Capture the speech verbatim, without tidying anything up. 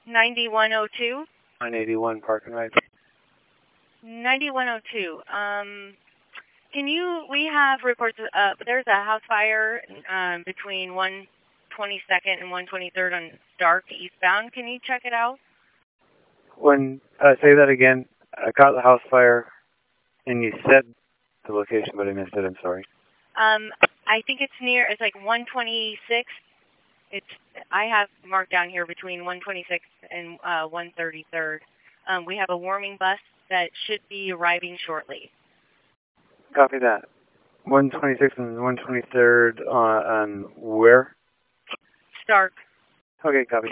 ninety-one oh two? nine eighty-one Park and Ride. ninety-one oh two. Um, can you, we have reports, uh, there's a house fire um, between one twenty-second and one twenty-third on Stark eastbound. Can you check it out? When, uh, say that again. I caught the house fire, and you said the location, but I missed it. I'm sorry. Um, I think it's near, it's like one twenty-six. It's, I have marked down here between one twenty-sixth and uh, one thirty-third. Um, we have a warming bus that should be arriving shortly. Copy that. one twenty-sixth and one twenty-third on, on where? Stark. Okay, copy.